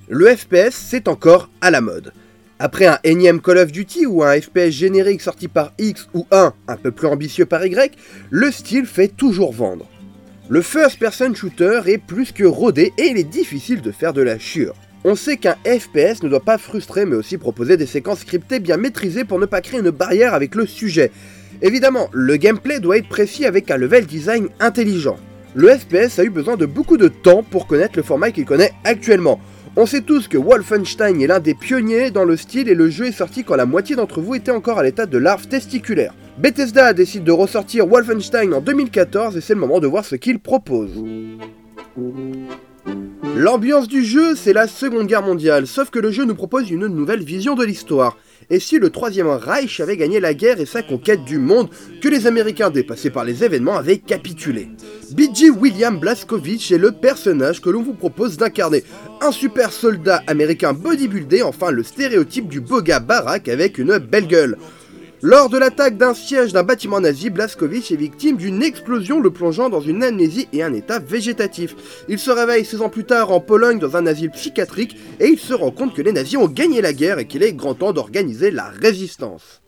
Le FPS, c'est encore à la mode. Après un énième Call of Duty ou un FPS générique sorti par X ou un peu plus ambitieux par Y, le style fait toujours vendre. Le first person shooter est plus que rodé et il est difficile de faire de la chure. On sait qu'un FPS ne doit pas frustrer mais aussi proposer des séquences scriptées bien maîtrisées pour ne pas créer une barrière avec le sujet. Évidemment, le gameplay doit être précis avec un level design intelligent. Le FPS a eu besoin de beaucoup de temps pour connaître le format qu'il connaît actuellement. On sait tous que Wolfenstein est l'un des pionniers dans le style et le jeu est sorti quand la moitié d'entre vous était encore à l'état de larve testiculaire. Bethesda décide de ressortir Wolfenstein en 2014 et c'est le moment de voir ce qu'il propose. L'ambiance du jeu, c'est la Seconde Guerre mondiale, sauf que le jeu nous propose une nouvelle vision de l'histoire. Et si le Troisième Reich avait gagné la guerre et sa conquête du monde, que les Américains dépassés par les événements avaient capitulé. B.J. William Blazkowicz est le personnage que l'on vous propose d'incarner. Un super soldat américain bodybuildé, enfin le stéréotype du beau gars baraque avec une belle gueule. Lors de l'attaque d'un siège d'un bâtiment nazi, Blazkowicz est victime d'une explosion le plongeant dans une amnésie et un état végétatif. Il se réveille 16 ans plus tard en Pologne dans un asile psychiatrique et il se rend compte que les nazis ont gagné la guerre et qu'il est grand temps d'organiser la résistance.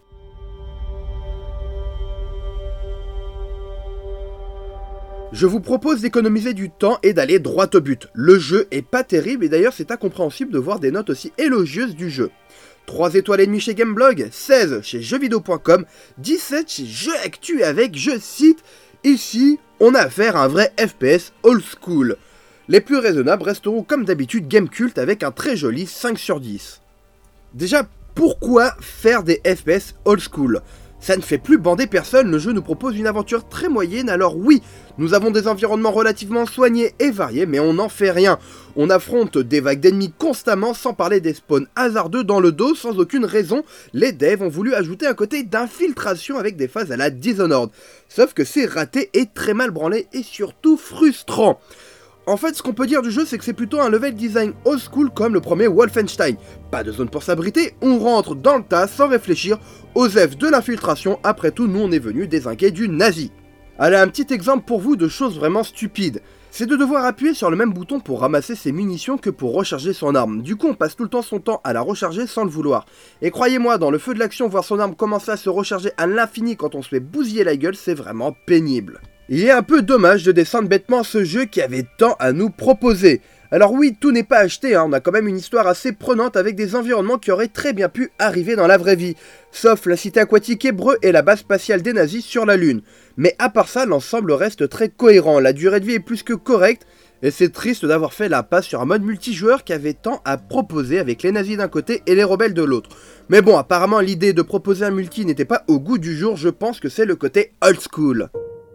Je vous propose d'économiser du temps et d'aller droit au but. Le jeu est pas terrible et d'ailleurs c'est incompréhensible de voir des notes aussi élogieuses du jeu. 3 étoiles et demie chez Gameblog, 16 chez jeuxvideo.com, 17 chez Jeuxactu avec, je cite, « Ici, on a affaire à un vrai FPS old school ». Les plus raisonnables resteront comme d'habitude Gamecult avec un très joli 5 sur 10. Déjà, pourquoi faire des FPS old school ? Ça ne fait plus bander personne, le jeu nous propose une aventure très moyenne, alors oui, nous avons des environnements relativement soignés et variés, mais on n'en fait rien. On affronte des vagues d'ennemis constamment, sans parler des spawns hasardeux dans le dos, sans aucune raison. Les devs ont voulu ajouter un côté d'infiltration avec des phases à la Dishonored. Sauf que c'est raté et très mal branlé et surtout frustrant. En fait, ce qu'on peut dire du jeu, c'est que c'est plutôt un level design old school comme le premier Wolfenstein. Pas de zone pour s'abriter, on rentre dans le tas sans réfléchir, Osef de l'infiltration, après tout nous on est venu désinguer du nazi. Allez, un petit exemple pour vous de choses vraiment stupides. C'est de devoir appuyer sur le même bouton pour ramasser ses munitions que pour recharger son arme. Du coup on passe tout le temps son temps à la recharger sans le vouloir. Et croyez-moi, dans le feu de l'action, voir son arme commencer à se recharger à l'infini quand on se fait bousiller la gueule, c'est vraiment pénible. Il est un peu dommage de descendre bêtement ce jeu qui avait tant à nous proposer. Alors oui, tout n'est pas acheté, on a quand même une histoire assez prenante avec des environnements qui auraient très bien pu arriver dans la vraie vie. Sauf la cité aquatique Hébreu et la base spatiale des nazis sur la Lune. Mais à part ça, l'ensemble reste très cohérent, la durée de vie est plus que correcte, et c'est triste d'avoir fait la passe sur un mode multijoueur qui avait tant à proposer avec les nazis d'un côté et les rebelles de l'autre. Mais bon, apparemment l'idée de proposer un multi n'était pas au goût du jour, je pense que c'est le côté old school.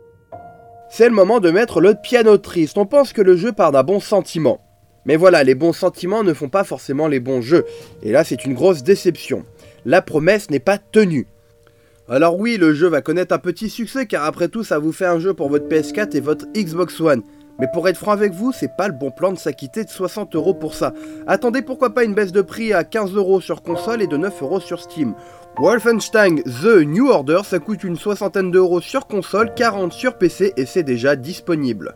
C'est le moment de mettre le piano triste, on pense que le jeu part d'un bon sentiment. Mais voilà, les bons sentiments ne font pas forcément les bons jeux, et là c'est une grosse déception. La promesse n'est pas tenue. Alors oui, le jeu va connaître un petit succès, car après tout ça vous fait un jeu pour votre PS4 et votre Xbox One. Mais pour être franc avec vous, c'est pas le bon plan de s'acquitter de 60€ pour ça. Attendez, pourquoi pas une baisse de prix à 15€ sur console et de 9€ sur Steam. Wolfenstein The New Order, ça coûte une soixantaine d'euros sur console, 40 sur PC et c'est déjà disponible.